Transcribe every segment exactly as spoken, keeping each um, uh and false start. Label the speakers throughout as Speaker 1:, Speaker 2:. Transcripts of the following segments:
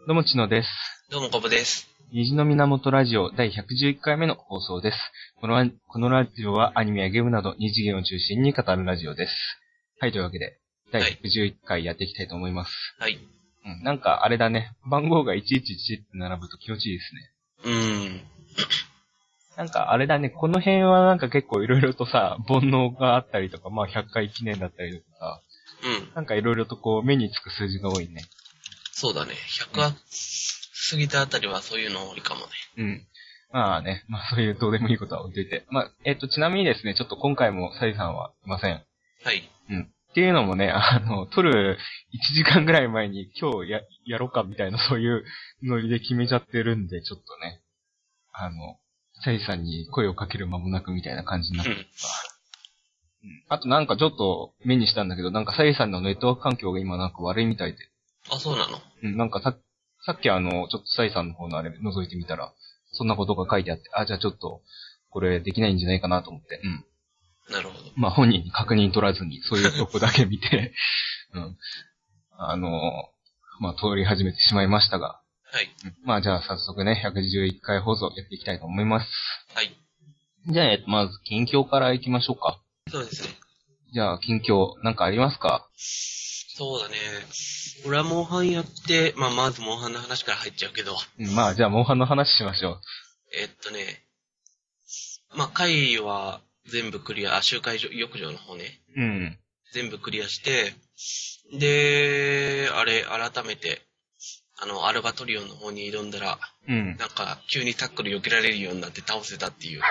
Speaker 1: どうもちのです。
Speaker 2: どうもこぶです。
Speaker 1: 虹の源ラジオだいひゃくじゅういっかいめの放送です。このこのラジオはアニメやゲームなど二次元を中心に語るラジオです。はい、というわけで、だいひゃくじゅういっかいやっていきたいと思います。
Speaker 2: はい。
Speaker 1: うん、なんかあれだね、番号がいちいちいちって並ぶと気持ちいいです
Speaker 2: ね。うーん。
Speaker 1: なんかあれだね、この辺はなんか結構いろいろとさ、煩悩があったりとか、まあひゃっかい記念だったりとかさ、
Speaker 2: うん。
Speaker 1: なんかいろいろとこう目につく数字が多いね。
Speaker 2: そうだね。ひゃくは過ぎたあたりはそういうの多いかもね。
Speaker 1: うん。まあね、まあそういうどうでもいいことは置いといて。まあ、えっと、ちなみにですね、ちょっと今回もサイさんはいません。
Speaker 2: はい。
Speaker 1: うん。っていうのもね、あの、撮るいちじかんぐらい前に今日や、やろうかみたいなそういうノリで決めちゃってるんで、ちょっとね、あの、サイさんに声をかける間もなくみたいな感じになってた。うん。あとなんかちょっと目にしたんだけど、なんかサイさんのネットワーク環境が今なんか悪いみたいで。
Speaker 2: あ、そうなの？
Speaker 1: うん、なんかさ、さっきあの、ちょっとサイさんの方のあれ覗いてみたら、そんなことが書いてあって、あ、じゃあちょっと、これできないんじゃないかなと思って、うん。
Speaker 2: なるほど。
Speaker 1: まあ本人に確認取らずに、そういうとこだけ見て、うん。あの、まあ通り始めてしまいましたが。
Speaker 2: はい。
Speaker 1: うん、まあじゃあ早速ね、ひゃくじゅういっかい放送やっていきたいと思います。
Speaker 2: はい。
Speaker 1: じゃあ、えっと、まず近況から行きましょうか。
Speaker 2: そうですね。
Speaker 1: じゃあ、近況、なんかありますか？
Speaker 2: そうだね。俺はモンハンやって、まあまずモンハンの話から入っちゃうけど。
Speaker 1: うん、まあじゃあ、モンハンの話しましょう。
Speaker 2: えっとね、まあ回は全部クリア、あ、周回浴場の方ね。
Speaker 1: うん。
Speaker 2: 全部クリアして、で、あれ、改めて、あの、アルバトリオンの方に挑んだら、
Speaker 1: うん。
Speaker 2: なんか、急にタックル避けられるようになって倒せたっていう。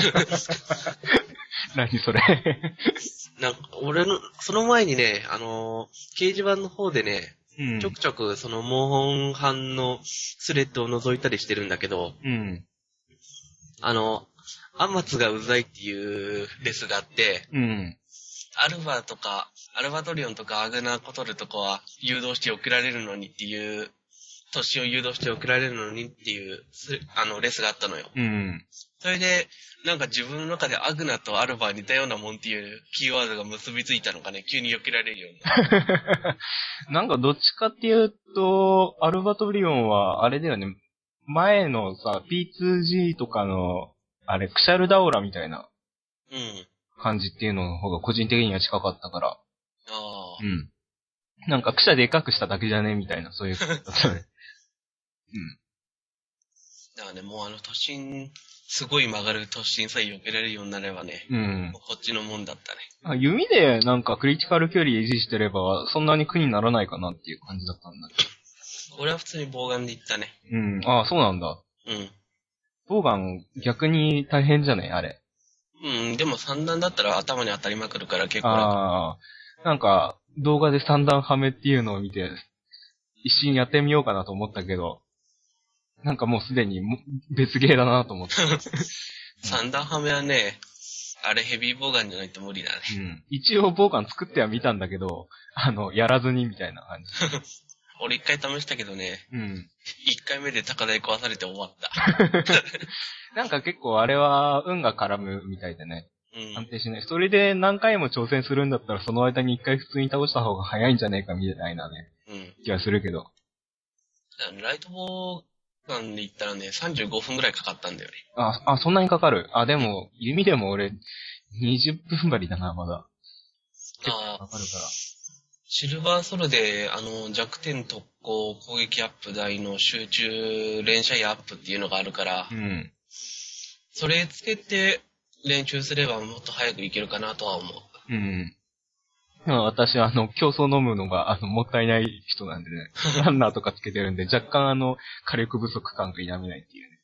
Speaker 1: 何それ
Speaker 2: なんか、俺の、その前にね、あのー、掲示板の方でね、うん、ちょくちょくそのモンハンのスレッドを覗いたりしてるんだけど、
Speaker 1: うん。
Speaker 2: あの、アマツがうざいっていうレスがあって、
Speaker 1: うん。
Speaker 2: アルバとか、アルバトリオンとかアグナコトルとかは誘導して送られるのにっていう、年を誘導して送られるのにっていう、あの、レスがあったのよ。
Speaker 1: うん。
Speaker 2: それで、なんか自分の中でアグナとアルバ似たようなもんっていうキーワードが結びついたのかね、急に避けられるようになる。
Speaker 1: なんかどっちかっていうと、アルバトリオンは、あれだよね、前のさ、ピーツージー とかの、あれ、クシャルダオラみたいな、うん。感じっていうのの方が個人的には近かったから。ああ。うん。なんかクシャでかくしただけじゃねみたいな、そういうことだったね。
Speaker 2: うん。だからね、もうあの突進、すごい曲がる突進さえ避けられるようになればね。うん。もうこっちのもんだったね。
Speaker 1: あ、弓でなんかクリティカル距離維持してれば、そんなに苦にならないかなっていう感じだったんだけど。
Speaker 2: 俺は普通にボウガンで行ったね。
Speaker 1: うん。ああ、そうなんだ。うん。ボウガン逆に大変じゃねあれ。
Speaker 2: うん、でも三段だったら頭に当たりまくるから結構楽。
Speaker 1: ああ。なんか、動画で三段はめっていうのを見て、一瞬やってみようかなと思ったけど、なんかもうすでに別ゲーだなと思って。
Speaker 2: 三段はめはね、あれヘビーボウガンじゃないと無理だね。
Speaker 1: うん。一応ボウガン作ってはみたんだけど、あの、やらずにみたいな感じ。
Speaker 2: 俺一回試したけどね。うん。一回目で高台壊されて終わった。
Speaker 1: なんか結構あれは運が絡むみたいでね。うん。安定しない。それで何回も挑戦するんだったらその間に一回普通に倒した方が早いんじゃねえかみたいなね。うん。気はするけど。
Speaker 2: ライトボウガンで言ったらね、さんじゅうごふんくらいかかったんだよね。
Speaker 1: あ、あ、そんなにかかる。あ、でも、弓でも俺、にじゅっぷんばりだな、まだ。結構かかるから。
Speaker 2: シルバーソルで、あの、弱点特攻攻撃アップ台の集中連射やアップっていうのがあるから、うん。それつけて練習すればもっと早くいけるかなとは思う。うん。
Speaker 1: 私はあの、競争飲むのが、あの、もったいない人なんでね。ランナーとかつけてるんで、若干あの、火力不足感が否めないっていうね。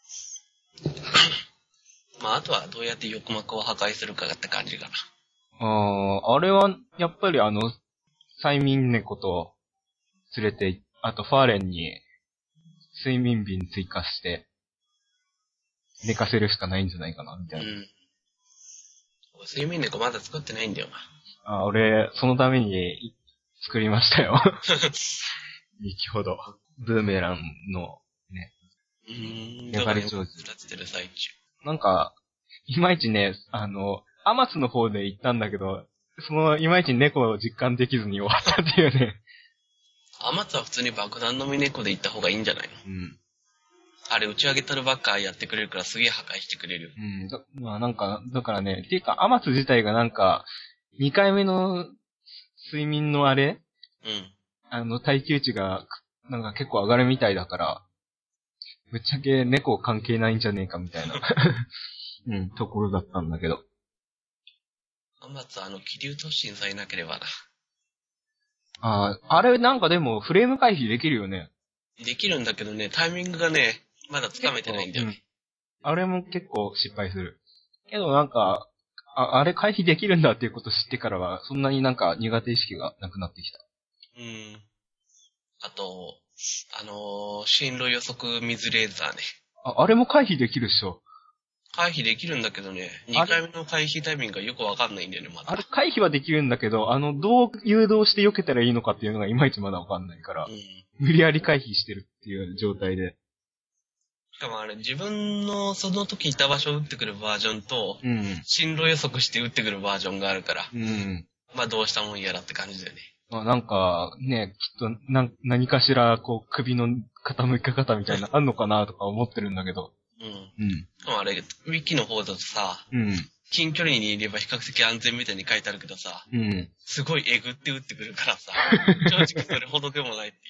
Speaker 2: まあ、あとはどうやって翼膜を破壊するかって感じかな。
Speaker 1: ああ、あれは、やっぱりあの、催眠猫と連れて、あとファーレンに睡眠瓶追加して、寝かせるしかないんじゃないかな、みたいな。うん。
Speaker 2: 睡眠猫まだ作ってないんだよ
Speaker 1: な。あ、俺、そのために作りましたよ。にきほど。ブーメランのね。
Speaker 2: うーん。粘り上手。てる最中。
Speaker 1: なんか、いまいちね、あの、アマツの方で行ったんだけど、その、いまいち猫を実感できずに終わったっていうね。
Speaker 2: アマツは普通に爆弾飲み猫で行った方がいいんじゃないの？
Speaker 1: うん。
Speaker 2: あれ打ち上げたるばっかやってくれるからすげえ破壊してくれる。
Speaker 1: うん。だまあなんか、だからね、っていうか、アマツ自体がなんか、にかいめの睡眠のあれ
Speaker 2: うん。
Speaker 1: あの、耐久値が、なんか結構上がるみたいだから、ぶっちゃけ猫関係ないんじゃねえかみたいな、うん、ところだったんだけど。
Speaker 2: アマツはあの、気流突進さえなければな。
Speaker 1: ああ、あれなんかでもフレーム回避できるよね。
Speaker 2: できるんだけどね、タイミングがね、まだつかめてないんだよね。
Speaker 1: うん、あれも結構失敗する。けどなんか、あ、あれ回避できるんだっていうこと知ってからは、そんなになんか苦手意識がなくなってきた。
Speaker 2: うん。あと、あのー、進路予測水レーザーね。
Speaker 1: あ、あれも回避できるっしょ。
Speaker 2: 回避できるんだけどね、にかいめの回避タイミングがよくわかんないんだよね、まだ。
Speaker 1: あれ回避はできるんだけど、あの、どう誘導して避けたらいいのかっていうのがいまいちまだわかんないから、うん、無理やり回避してるっていう状態で。
Speaker 2: しかもあれ、自分のその時いた場所を打ってくるバージョンと、うん、進路予測して打ってくるバージョンがあるから、うん、まあどうしたもんやらって感じだよね。
Speaker 1: まあなんか、ね、きっとな何かしら、こう、首の傾き方みたいなのあんのかなとか思ってるんだけど。うん。
Speaker 2: うん。でもあれ、ウィキの方だとさ、うん。近距離にいれば比較的安全みたいに書いてあるけどさ、うん。すごいえぐって打ってくるからさ、正直それほどでもないっていう。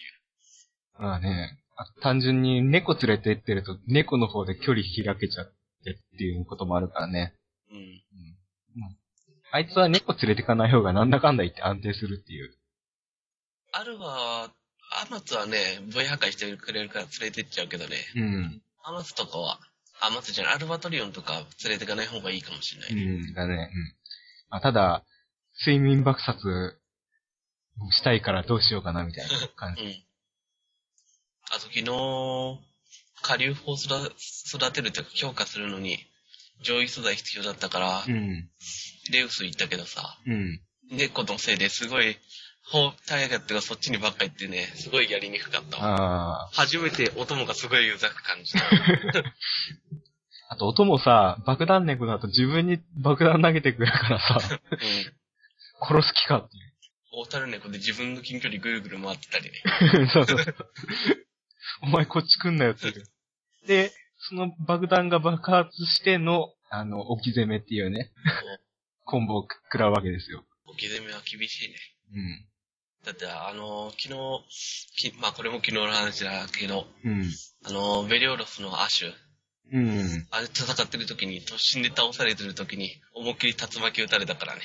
Speaker 1: まあね、単純に猫連れて行ってると、猫の方で距離開けちゃってっていうこともあるからね。うん。うん、あいつは猫連れてかない方がなんだかんだ言って安定するっていう。
Speaker 2: アルは、アマツはね、V 破壊してくれるから連れてっちゃうけどね。うん。アマツとかは、アマツじゃない、アルバトリオンとか連れてかない方がいいかもしれないね。
Speaker 1: うん、だね。うん。まあ、ただ、睡眠爆殺したいからどうしようかなみたいな感じ。うん。
Speaker 2: あと昨日、下流法を育てるというか強化するのに、上位素材必要だったから、うん。レウス行ったけどさ、うん。猫のせいですごい、ほう、タイガってがそっちにばっか行ってね、すごいやりにくかったわ。ああ。初めて音もがすごいうざく感じた。
Speaker 1: あと音もさ、爆弾猫だと自分に爆弾投げてくるからさ、うん、殺す気かっていう。
Speaker 2: 大樽猫で自分の近距離ぐるぐる回ってたりね。
Speaker 1: そうそうそう。お前こっち来んなよっていう。で、その爆弾が爆発しての、あの、置き攻めっていうね、コンボを食らうわけですよ。
Speaker 2: 置き攻めは厳しいね。うん。だって、あの、昨日、きまあこれも昨日の話だけど、うん、あの、ベリオロスのアシュ、うん、あれ戦ってる時に、突進で倒されてる時に、思いっきり竜巻撃たれたからね。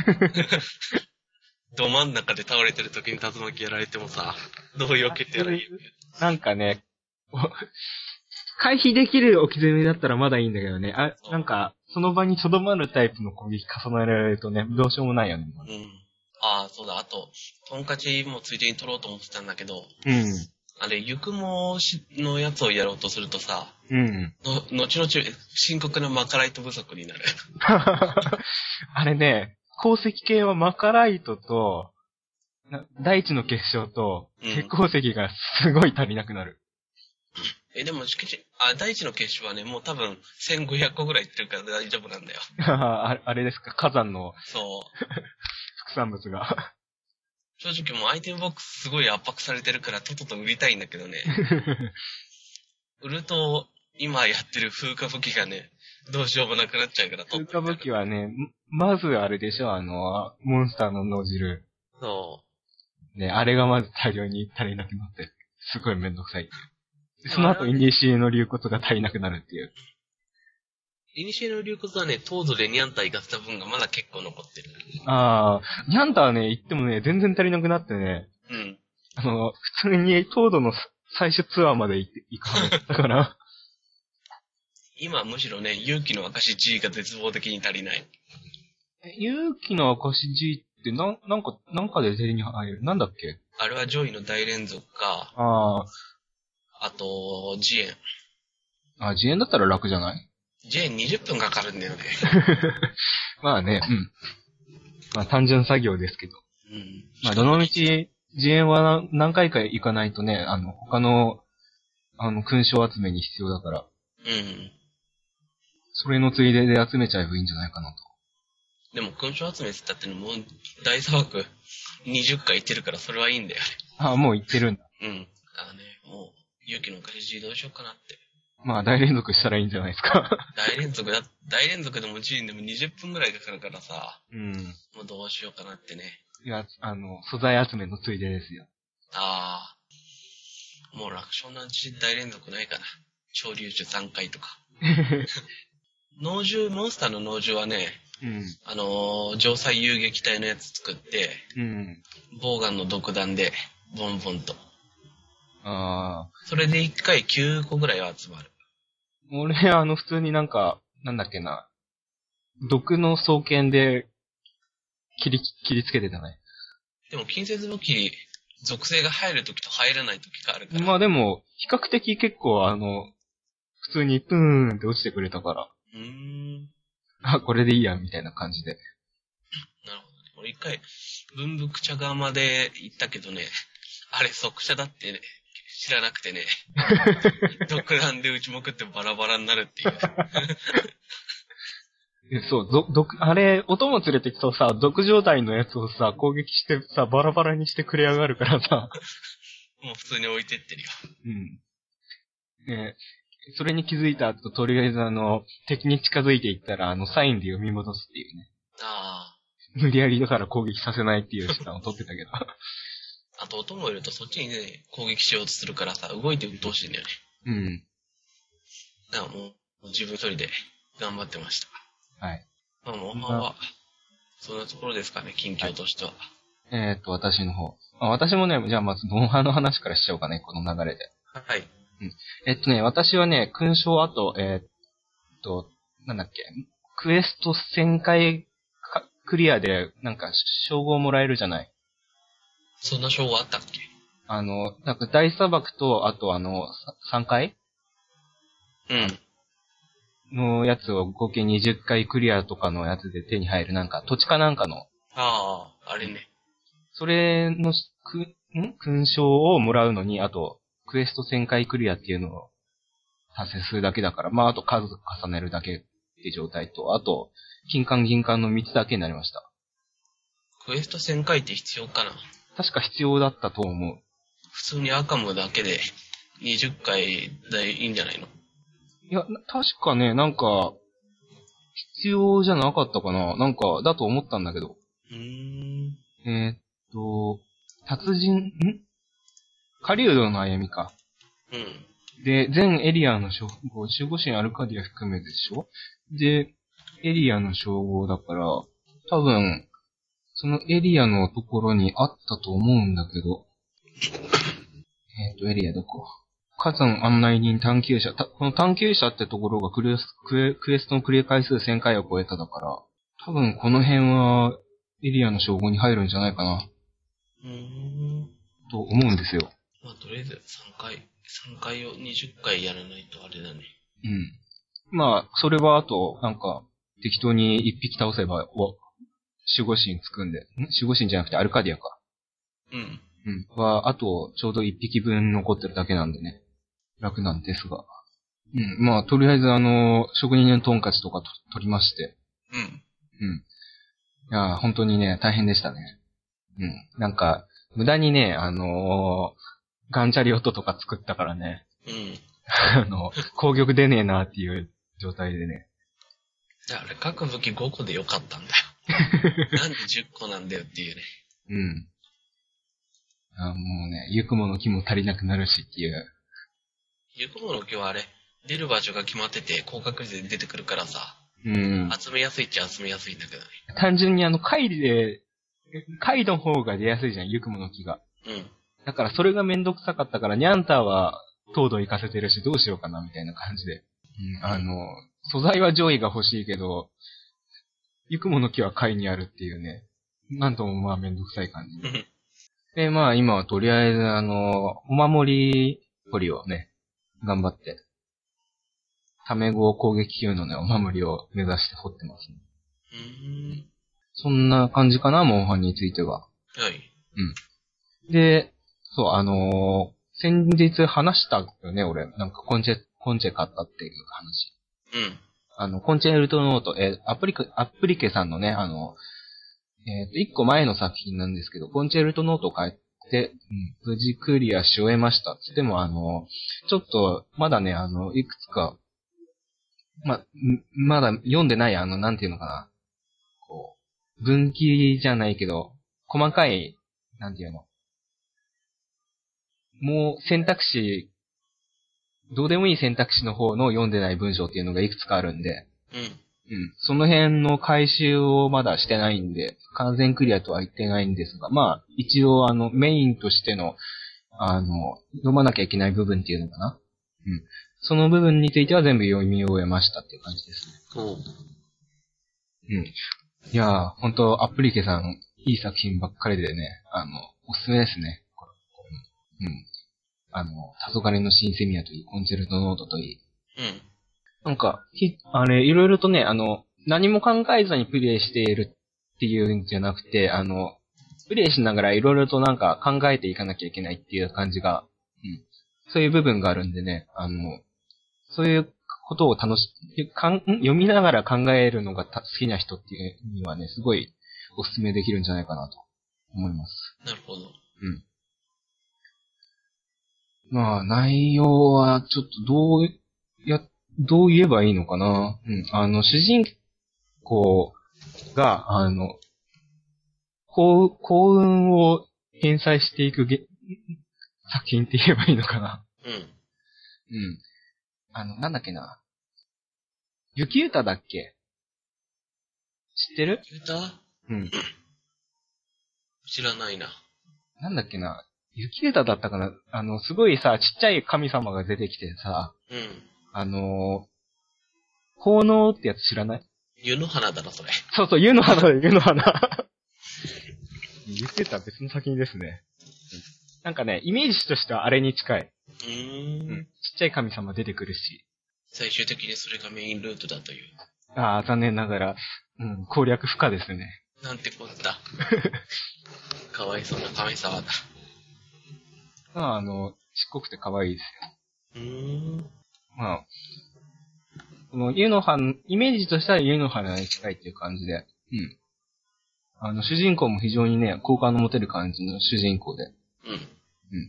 Speaker 2: ど真ん中で倒れてる時に竜巻やられてもさ、どう避けてやらいい？
Speaker 1: なんかね、回避できる置き攻めだったらまだいいんだけどね、あ、なんか、その場に留まるタイプの攻撃重ねられるとね、どうしようもないよね。うん。
Speaker 2: ああ、そうだ。あと、トンカチもついでに取ろうと思ってたんだけど、うん。あれ、ゆくものやつをやろうとするとさ、うん。の、後々、深刻なマカライト不足になる。
Speaker 1: あれね、鉱石系はマカライトと、大地の結晶と、鉄鉱石がすごい足りなくなる。
Speaker 2: うん、え、でも、敷地、あ、大地の結晶はね、もう多分せんごひゃっこぐらいいってるから大丈夫なんだよ。
Speaker 1: ああれですか、火山の。
Speaker 2: そう。
Speaker 1: 副産物が。
Speaker 2: 正直もうアイテムボックスすごい圧迫されてるからとっとと売りたいんだけどね。売ると、今やってる風化武器がね、どうしようもなくなっちゃうから
Speaker 1: とっとと。風化武器はね、まずあれでしょ、あの、モンスターの脳汁。
Speaker 2: そう。
Speaker 1: ね、あれがまず大量に足りなくなって、すごいめんどくさいっていう。その後、イニシエの流骨が足りなくなるっていう。
Speaker 2: イニシエの流骨はね、糖度でニャンタ行かせた分がまだ結構残ってる。
Speaker 1: ああ、ニャンタはね、行ってもね、全然足りなくなってね。うん。あの、普通に糖度の最終ツアーまで行って行かなかったから。
Speaker 2: 今むしろね、勇気の証 G が絶望的に足りない。
Speaker 1: 勇気の証 G ってな、なんか、なんかで手に入る。なんだっけ？
Speaker 2: あれは上位の大連続か。ああ。あと、ジエン。
Speaker 1: あ、ジエンだったら楽じゃない？
Speaker 2: ジェーンにじゅっぷんかかるんだよね。
Speaker 1: まあね、うん。まあ単純作業ですけど。うん。まあどの道、ジエンは何回か行かないとね、あの、他の、あの、勲章集めに必要だから。うん。それのついでで集めちゃえばいいんじゃないかなと。
Speaker 2: でも勲章集めって言ったってのもう大砂漠。 にじゅっかい行ってるからそれはいいんだよね。
Speaker 1: ああ、もう行ってるんだ。
Speaker 2: うん。だからね、もう、勇気のおかげで自動しようかなって。
Speaker 1: まあ、大連続したらいいんじゃないですか。
Speaker 2: 大連続だ、大連続でもじゅうでもにじゅっぷんぐらいかかるからさ。
Speaker 1: うん。
Speaker 2: もうどうしようかなってね。
Speaker 1: いや、あの、素材集めのついでですよ。
Speaker 2: ああ。もう楽勝なんち大連続ないかな。潮流種さんかいとか。農獣、モンスターの農獣はね、うん、あのー、城塞遊撃隊のやつ作って、うん、ボウガンの独弾で、ボンボンと。ああ。それでいっかいきゅうこぐらいは集まる。
Speaker 1: 俺、あの、普通になんか、なんだっけな、毒の双剣で、切り、切りつけてたね。
Speaker 2: でも、近接武器、属性が入るときと入らないときがあるから。
Speaker 1: まあでも、比較的結構あの、普通にプーンって落ちてくれたから。うーん。あ、これでいいや、みたいな感じで。
Speaker 2: なるほどね。俺一回、文福茶側まで行ったけどね、あれ即茶だってね、知らなくてね、毒弾で打ちまくってバラバラになるっていう。
Speaker 1: そう、ど、毒、あれ、音も連れてきとさ、毒状態のやつをさ、攻撃してさ、バラバラにしてくれやがるからさ。
Speaker 2: もう普通に置いてってるよ。うん。
Speaker 1: ね、それに気づいた後、とりあえずあの、敵に近づいていったら、あの、サインで読み戻すっていうね。ああ。無理やりだから攻撃させないっていう手段を取ってたけど。
Speaker 2: あと、音もいるとそっちにね、攻撃しようとするからさ、動いて鬱陶しいんだよね。うん。だからもう、自分一人で頑張ってました。はい。まあ、モンハンは、そんなところですかね、近況としては。
Speaker 1: はい、えー、っと、私の方。あ、私もね、じゃあまず、モンハンの話からしちゃおうかね、この流れで。はい。うん。えっとね、私はね、勲章あと、えー、っと、なんだっけ、クエストせんかいクリアで、なんか、称号もらえるじゃない。
Speaker 2: そんな称号あったっけ？
Speaker 1: あの、なんか大砂漠と、あとあの、さんかいうん。のやつを合計にじゅっかいクリアとかのやつで手に入る、なんか、土地かなんかの。
Speaker 2: ああ、あれね。
Speaker 1: それの、く、ん勲章をもらうのに、あと、クエストせんかいクリアっていうのを達成するだけだから、まあ、あと数重ねるだけって状態と、あと、金環銀環のみっつだけになりました。
Speaker 2: クエストせんかいって必要かな？
Speaker 1: 確か必要だったと思う。
Speaker 2: 普通にアカムだけでにじゅっかいでいいんじゃないの？
Speaker 1: いや、確かね、なんか、必要じゃなかったかな。なんか、だと思ったんだけど。うーん。えー、っと、達人、ん狩人の歩みか。うん。で、全エリアの称号、守護神アルカディア含めでしょ？で、エリアの称号だから、多分、そのエリアのところにあったと思うんだけど、えっと、エリアどこ？火山案内人探求者。この探求者ってところがクエスクエクエストのクリア回数せんかいを超えただから、多分この辺はエリアの称号に入るんじゃないかな。うーん。と思うんですよ。
Speaker 2: まあ、とりあえずさんかい、さんかいをにじゅっかいやらないとあれだね。
Speaker 1: うん。まあ、それはあと、なんか、適当に一匹倒せば、お、守護神つくんで。ん守護神じゃなくてアルカディアか。うん。うん。は、あと、ちょうど一匹分残ってるだけなんでね。楽なんですが。うん。まあ、とりあえずあの、職人のトンカチとかと取りまして。うん。うん。いや、本当にね、大変でしたね。うん。なんか、無駄にね、あのー、ガンチャリオットとか作ったからね。うん。あの、攻撃出ねえなっていう状態でね。
Speaker 2: じゃあ、あれ、各武器ごこでよかったんだよ。なんでじゅっこなんだよっていうね。うん。
Speaker 1: あ、もうね、行くもの木も足りなくなるしっていう。
Speaker 2: 行くもの木はあれ、出る場所が決まってて、高確率で出てくるからさ。うん。集めやすいっちゃ集めやすいんだけどね。
Speaker 1: 単純にあの、貝で、貝の方が出やすいじゃん、行くもの木が。うん。だからそれがめんどくさかったから、ニャンターは糖度行かせてるし、どうしようかな、みたいな感じで。うん。あの、素材は上位が欲しいけど、行くもの木は貝にあるっていうね。なんともまあめんどくさい感じで。で、まあ今はとりあえずあの、お守り掘りをね、頑張って。タメ語攻撃級のね、お守りを目指して掘ってますね。うーん。そんな感じかな、モンハンについては。はい。うん。で、そう、あのー、先日話したよね、俺。なんかコンチェ、コンチェ買ったっていう話。うん。あの、コンチェルトノート、え、アプリケ、アプリケさんのね、あの、 えっと、一個前の作品なんですけど、コンチェルトノートを書いて、うん、無事クリアし終えました。つってもあの、ちょっと、まだね、あの、いくつか、ま、まだ読んでない、あの、なんていうのかな。こう、分岐じゃないけど、細かい、なんていうの。もう選択肢、どうでもいい選択肢の方の読んでない文章っていうのがいくつかあるんで、
Speaker 2: うん。
Speaker 1: うん。その辺の回収をまだしてないんで、完全クリアとは言ってないんですが、まあ、一応あの、メインとしての、あの、読まなきゃいけない部分っていうのかな。うん。その部分については全部読み終えましたっていう感じですね。
Speaker 2: おう。
Speaker 1: うん。いやー、ほんと、アップリケさん、いい作品ばっかりでね、あの、おすすめですね。うん。あの、黄昏のシンセミアといい、コンチェルトノートといい。
Speaker 2: うん。
Speaker 1: なんか、ひ、あれ、いろいろとね、あの、何も考えずにプレイしているっていうんじゃなくて、あの、プレイしながらいろいろとなんか考えていかなきゃいけないっていう感じが、うん。そういう部分があるんでね、あの、そういうことを楽し、かん読みながら考えるのが好きな人っていうにはね、すごいお勧めできるんじゃないかなと思います。
Speaker 2: なるほど。
Speaker 1: うん。まあ、内容はちょっとどうや、どう言えばいいのかな。うん。あの、主人公が、あの、幸、幸運を返済していくげ作品って言えばいいのかな。
Speaker 2: うん。
Speaker 1: うん。あの、なんだっけな。雪歌だっけ？知ってる？
Speaker 2: 言うた？
Speaker 1: うん。
Speaker 2: 知らないな。
Speaker 1: なんだっけな。雪歌だったかな。あの、すごいさ、ちっちゃい神様が出てきてさ、
Speaker 2: うん。
Speaker 1: あのー、奉納ってやつ知らない？
Speaker 2: 湯の花だろ、それ。
Speaker 1: そうそう、湯の花だよ、湯の花。雪歌は別の作品ですね。なんかね、イメージとしてはあれに近い。
Speaker 2: うーん。
Speaker 1: うん。ちっちゃい神様出てくるし。
Speaker 2: 最終的にそれがメインルートだという。
Speaker 1: ああ、残念ながら、うん、攻略不可ですね。
Speaker 2: なんてこった。かわいそうな神様だ。
Speaker 1: まあ、あの、ちっこくて可愛いです
Speaker 2: よ。うーん。
Speaker 1: まあ、この湯の花、イメージとしては湯の花に近いっていう感じで、うん。あの、主人公も非常にね、好感の持てる感じの主人公で、
Speaker 2: うん。
Speaker 1: うん。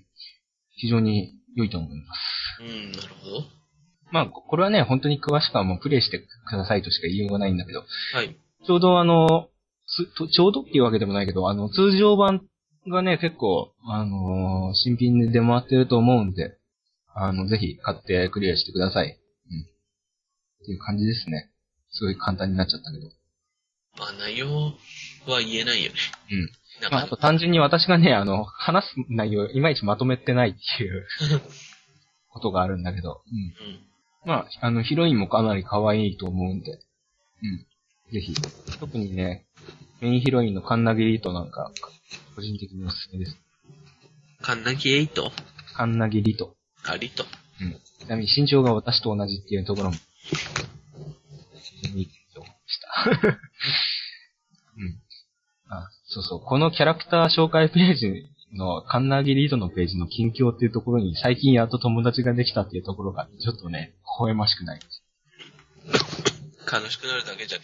Speaker 1: 非常に良いと思います。
Speaker 2: うん、なるほど。
Speaker 1: まあ、これはね、本当に詳しくはもうプレイしてくださいとしか言いようがないんだけど、
Speaker 2: はい。
Speaker 1: ちょうどあの、ちょうどっていうわけでもないけど、あの、通常版がね、結構、あのー、新品で出回ってると思うんで、あの、ぜひ買ってクリアしてください。うん。っていう感じですね。すごい簡単になっちゃったけど。
Speaker 2: まあ、内容は言えないよね。
Speaker 1: うん。
Speaker 2: なんか、
Speaker 1: まあ、あと単純に私がね、あの、話す内容、いまいちまとめてないっていうことがあるんだけど、うん。うん、まあ、あの、ヒロインもかなり可愛いと思うんで、うん。ぜひ。特にね、メインヒロインのカンナギリトなんか、個人的におすすめです。
Speaker 2: カンナギエイト？
Speaker 1: カンナギリト。
Speaker 2: あ、リト。
Speaker 1: うん。ちなみに身長が私と同じっていうところも、非常にいいと思いました。うん。あ、そうそう。このキャラクター紹介ページのカンナギリードのページの近況っていうところに最近やっと友達ができたっていうところがちょっとね、微笑ましくない。
Speaker 2: 悲しくなるだけじゃね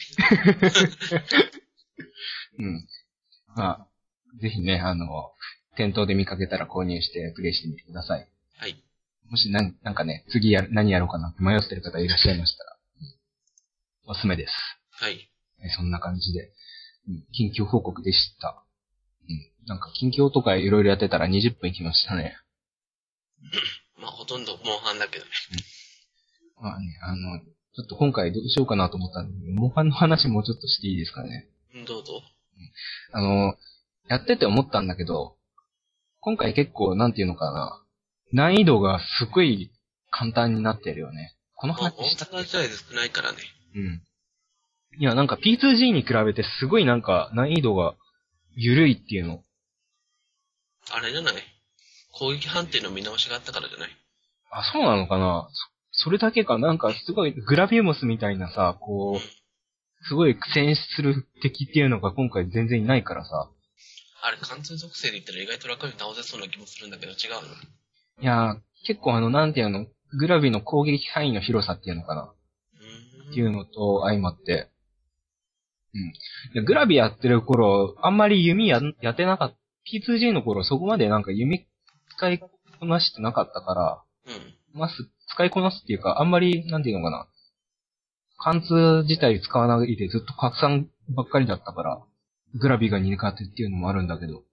Speaker 1: うん。まあ、ぜひね、あの、店頭で見かけたら購入してプレイしてみてください。
Speaker 2: はい。
Speaker 1: もしなん、なんかね、次や、何やろうかなって迷ってる方いらっしゃいましたら、おすすめです。
Speaker 2: はい。
Speaker 1: そんな感じで、うん、近況報告でした。うん。なんか近況とかいろいろやってたらにじゅっぷん来ましたね。
Speaker 2: まあ、ほとんどモンハンだけどね。
Speaker 1: うん、まあね、あの、ちょっと今回どうしようかなと思ったんで、モンハンの話もうちょっとしていいですかね。
Speaker 2: どうぞ。
Speaker 1: うん、あの、やってて思ったんだけど、今回結構、なんていうのかな、難易度がすごい簡単になってるよね。この話したっけ？
Speaker 2: まあ、大阪時代で少ないからね。
Speaker 1: うん。いや、なんか ピーツージー に比べてすごいなんか難易度が緩いっていうの。
Speaker 2: あれじゃない？攻撃判定の見直しがあったからじゃない？
Speaker 1: あ、そうなのかな？そ、それだけか、なんかすごいグラビウムスみたいなさ、こう、すごい苦戦する敵っていうのが今回全然いないからさ。
Speaker 2: あれ、貫通属性で言ったら意外と楽に倒せそうな気もするんだけど違うの？
Speaker 1: いやー、結構あの、なんていうの、グラビの攻撃範囲の広さっていうのかな。っていうのと相まって、 うん。グラビやってる頃、あんまり弓や、やってなかった。ピーツージー の頃、そこまでなんか弓使いこなしてなかったから、
Speaker 2: うん。
Speaker 1: まあ、使いこなすっていうか、あんまり、なんていうのかな。貫通自体使わないでずっと拡散ばっかりだったから、グラビが苦手っていうのもあるんだけど、うん、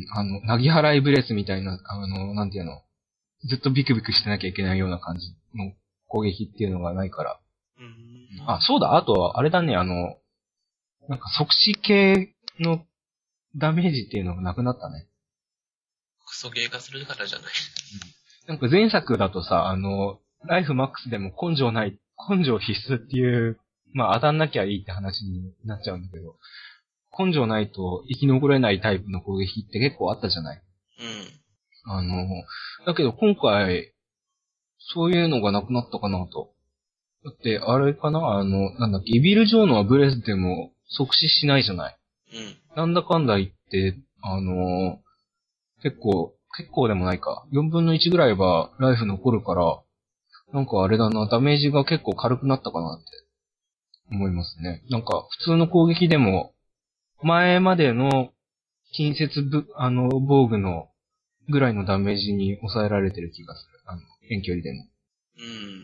Speaker 1: あの、なぎ払いブレスみたいな、あの、なんていうの、ずっとビクビクしてなきゃいけないような感じの攻撃っていうのがないから。
Speaker 2: うん、
Speaker 1: あ、そうだ、あと、あれだね、あの、なんか即死系のダメージっていうのがなくなったね。
Speaker 2: クソゲー化するからじゃない。
Speaker 1: うん、なんか前作だとさ、あの、ライフマックスでも根性ない、根性必須っていう、まあ当たんなきゃいいって話になっちゃうんだけど、根性ないと生き残れないタイプの攻撃って結構あったじゃない。
Speaker 2: うん。
Speaker 1: あの、だけど今回、そういうのがなくなったかなと。だって、あれかなあの、なんだっけ、イビル・ジョーのはブレスでも即死しないじゃない。
Speaker 2: うん。
Speaker 1: なんだかんだ言って、あの、結構、結構でもないか。よんぶんのいちぐらいはライフ残るから、なんかあれだな、ダメージが結構軽くなったかなって思いますね。なんか普通の攻撃でも、前までの近接ぶ、あの、防具のぐらいのダメージに抑えられてる気がする。あの、遠距離でも。
Speaker 2: うん。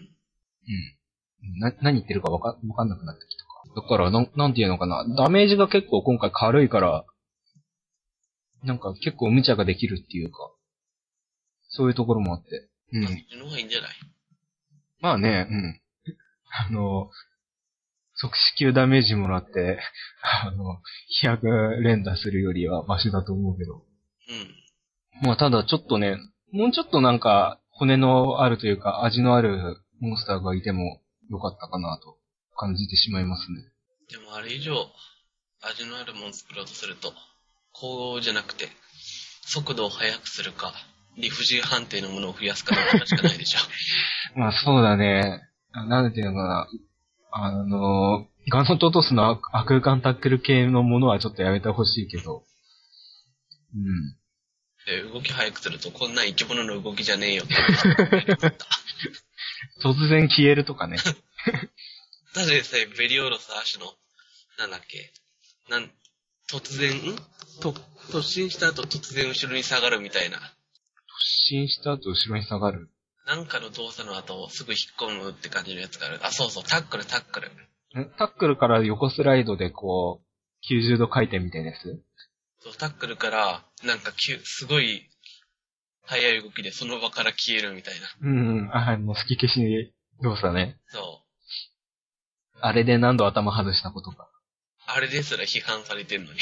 Speaker 1: うん。な、何言ってるかわか、わかんなくなってきたか。だから、なん、なんていうのかな。ダメージが結構今回軽いから、なんか結構無茶ができるっていうか、そういうところもあって。うん。
Speaker 2: そっちの方がいいんじゃない？
Speaker 1: まあね、うん。あの、即死級ダメージもらって、あの、飛躍連打するよりはマシだと思うけど。
Speaker 2: うん。
Speaker 1: まあただちょっとね、もうちょっとなんか骨のあるというか味のあるモンスターがいてもよかったかなと感じてしまいますね。
Speaker 2: でもあれ以上味のあるもん作ろうとすると、攻撃じゃなくて速度を速くするか、理不尽判定のものを増やすかどっちしかないでしょ。
Speaker 1: まあそうだね。なんていうのかな。あの、ガノトトスの空間タックル系のものはちょっとやめてほしいけど。うん。
Speaker 2: で、動き速くするとこんな生き物の動きじゃねえよって
Speaker 1: 突然消えるとかね。
Speaker 2: ただでさえベリオロスアシュの、なんだっけ、なん、突然、んと、突進した後突然後ろに下がるみたいな。
Speaker 1: 突進した後後ろに下がる。
Speaker 2: なんかの動作の後すぐ引っ込むって感じのやつがある。あ、そうそう、タックル、タックル。
Speaker 1: タックルから横スライドでこう、きゅうじゅうど回転みたいなやつ？
Speaker 2: そう、タックルから、なんかきゅ、すごい、速い動きでその場から消えるみたいな。
Speaker 1: うんうん。あ、もう吹き消し動作ね。
Speaker 2: そう。
Speaker 1: あれで何度頭外したことか。
Speaker 2: あれですら批判されてんのに。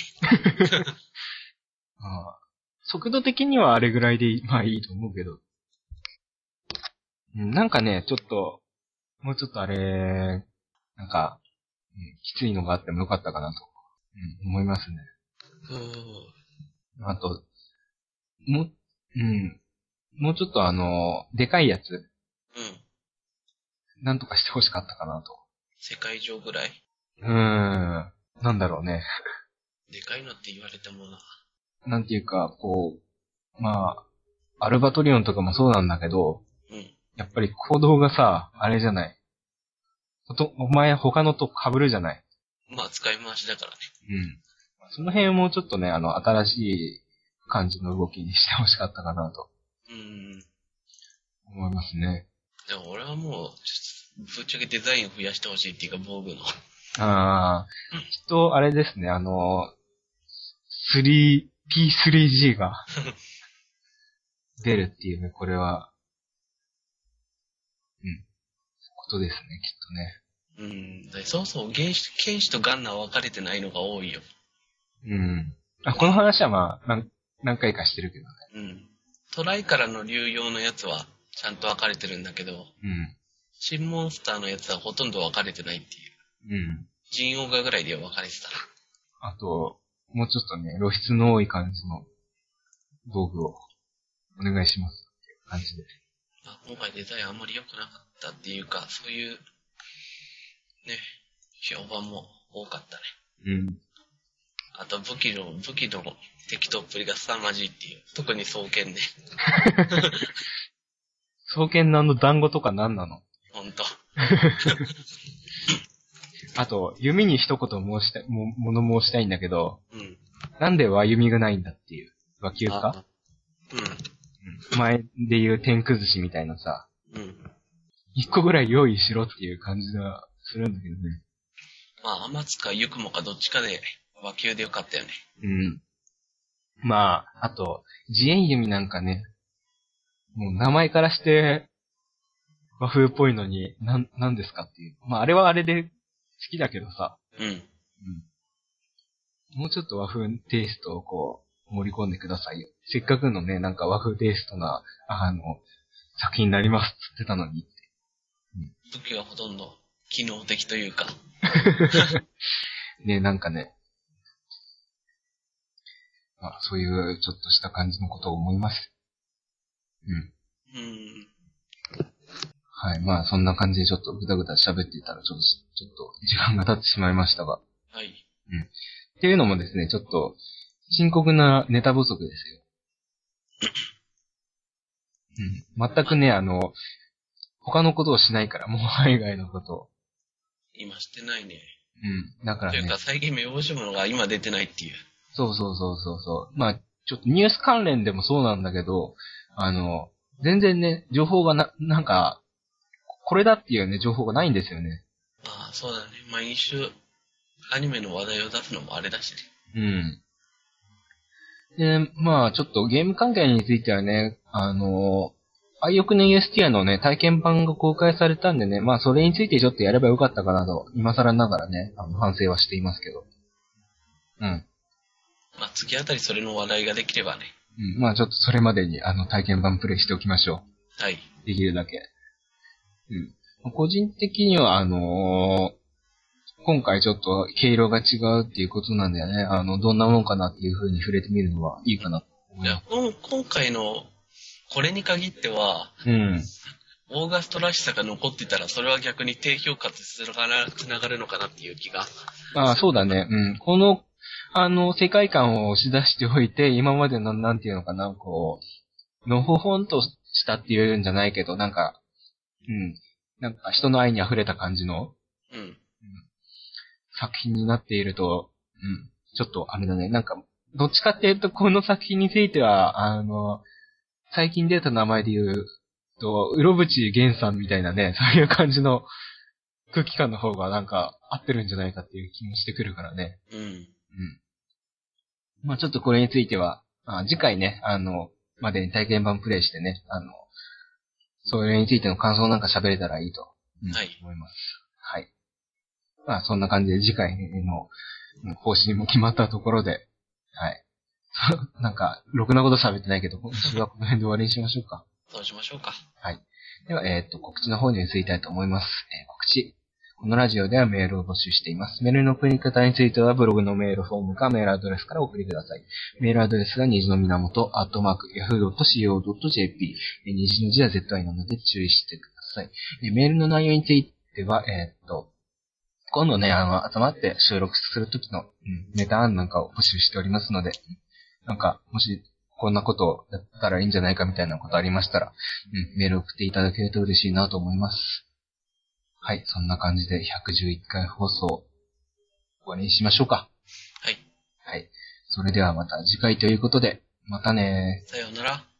Speaker 1: ああ、速度的にはあれぐらいで、まあいいと思うけど。うん、なんかね、ちょっと、もうちょっとあれ、なんか、うん、きついのがあってもよかったかなと、うん、思いますね。
Speaker 2: うん。
Speaker 1: あと、も、うん、もうちょっとあの、でかいやつ。
Speaker 2: うん。
Speaker 1: なんとかしてほしかったかなと。
Speaker 2: 世界上ぐらい。
Speaker 1: うーん、なんだろうね。
Speaker 2: でかいのって言われてもな。
Speaker 1: なんていうか、こう、まあ、アルバトリオンとかもそうなんだけど、
Speaker 2: うん。
Speaker 1: やっぱり行動がさ、あれじゃない。お前他のと被るじゃない。
Speaker 2: まあ、使い回しだからね。
Speaker 1: うん。その辺もちょっとね、あの、新しい感じの動きにしてほしかったかなと。
Speaker 2: うん。
Speaker 1: 思いますね。
Speaker 2: でも俺はもう、ぶっちゃけデザインを増やしてほしいっていうか、防具の。
Speaker 1: ああ、きっとあれですね、あの、スリー、ピースリージー が出るっていうね、これは、うん、ことですね、きっ
Speaker 2: うん。でそうそう、剣士、剣士とガンナーは分かれてないのが多いよ。
Speaker 1: とね。うん。あ、この話はまあ、何、何回かしてるけどね。
Speaker 2: うん。トライからの流用のやつは、ちゃんと分かれてるんだけど、
Speaker 1: うん。
Speaker 2: 新モンスターのやつはほとんど分かれてないっていう。
Speaker 1: うん。
Speaker 2: ジンオガぐらいで分かれてたな。
Speaker 1: あと、もうちょっとね、露出の多い感じの道具をお願いしますっていう感じで。
Speaker 2: あ、今回デザインあんまり良くなかったっていうか、そういう、ね、評判も多かったね。
Speaker 1: うん。
Speaker 2: あと武器の、武器の適当っぷりが凄まじいっていう。特に双剣ね。
Speaker 1: 双剣のあの団子とか何なの？
Speaker 2: ほんと。
Speaker 1: あと、弓に一言申したい、も、物申したいんだけど、
Speaker 2: うん。
Speaker 1: なんで和弓がないんだっていう。和弓か
Speaker 2: うん。
Speaker 1: うん。前で言う天崩しみたいなさ、
Speaker 2: うん。
Speaker 1: 一個ぐらい用意しろっていう感じがするんだけどね。
Speaker 2: まあ、天津かゆくもかどっちかで和弓でよかったよね。
Speaker 1: うん。まあ、あと、自演弓なんかね、もう名前からして和風っぽいのに、なん、なんですかっていう。まあ、あれはあれで好きだけどさ、
Speaker 2: うん。
Speaker 1: うん。もうちょっと和風テイストをこう、盛り込んでくださいよ。せっかくのね、なんか和風テイストな、あの、作品になりますって言ってたのに。
Speaker 2: うん。時はほとんど機能的というか。
Speaker 1: ね、なんかね、まあ、そういうちょっとした感じのことを思います。うん。
Speaker 2: うん。
Speaker 1: はい。まあ、そんな感じでちょっとぐだぐだ喋っていたら、ちょっと、ちょっと時間が経ってしまいましたが。
Speaker 2: はい。
Speaker 1: うん。っていうのもですね、ちょっと、深刻なネタ不足ですよ。うん。全くね、あの、他のことをしないから、もう海外のことを。
Speaker 2: 今してないね。
Speaker 1: うん。だからね。
Speaker 2: というか、最近目星物が今出てないっていう。
Speaker 1: そうそうそうそうそう。まあ、ちょっとニュース関連でもそうなんだけど、あの、全然ね、情報がな、なんか、これだっていうね、情報がないんですよね。
Speaker 2: ああ、そうだね。毎週、アニメの話題を出すのもあれだしね。
Speaker 1: うん。で、まあ、ちょっとゲーム関係についてはね、あの、愛欲の イーエスティー のね、体験版が公開されたんでね、まあ、それについてちょっとやればよかったかなと、今更ながらね、あの反省はしていますけど。うん。
Speaker 2: まあ、次あたりそれの話題ができればね。
Speaker 1: うん。まあ、ちょっとそれまでに、あの、体験版プレイしておきましょ
Speaker 2: う。はい。
Speaker 1: できるだけ。うん。個人的には、あのー、今回ちょっと毛色が違うっていうことなんだよね。あの、どんなもんかなっていう風に触れてみるのはいいかなと思います。
Speaker 2: いや、今回の、これに限っては、
Speaker 1: うん。
Speaker 2: オーガストらしさが残ってたら、それは逆に低評価とつながるのかなっていう気が。
Speaker 1: ああ、そうだね。うん。この、あの、世界観を押し出しておいて、今までの、なんていうのかな、こう、のほほんとしたっていうんじゃないけど、なんか、うん。なんか人の愛に溢れた感じの、
Speaker 2: うん。うん、
Speaker 1: 作品になっていると、うん。ちょっとあれだね。なんか、どっちかっていうと、この作品については、あの、最近出た名前で言うと、うろぶちげんさんみたいなね、そういう感じの空気感の方がなんか合ってるんじゃないかっていう気もしてくるからね。
Speaker 2: うん。うん。
Speaker 1: まあちょっとこれについては、あ次回ね、あの、までに体験版プレイしてね、あの、それについての感想なんか喋れたらいいと、うん、はい、思います。はい。まあそんな感じで次回の方針も決まったところで、はい。なんか、ろくなこと喋ってないけど、今週はこの辺で終わりにしましょうか。
Speaker 2: そうしましょうか。
Speaker 1: はい。では、えっと、告知の方に移りたいと思います。えー、告知。このラジオではメールを募集しています。メールの送り方についてはブログのメールフォームかメールアドレスからお送りください。メールアドレスが虹の源、アットマーク、ヤフードットシーオードットジェーピー。虹の字は ゼットアイ なので注意してください。メールの内容については、えっと、今度ね、あの、集まって収録するときの、うん、ネタ案なんかを募集しておりますので、なんか、もし、こんなことをやったらいいんじゃないかみたいなことありましたら、うん、メール送っていただけると嬉しいなと思います。はい、そんな感じでひゃくじゅういっかい放送、終わりにしましょうか。
Speaker 2: はい。
Speaker 1: はい。それではまた次回ということで、またねー。
Speaker 2: さようなら。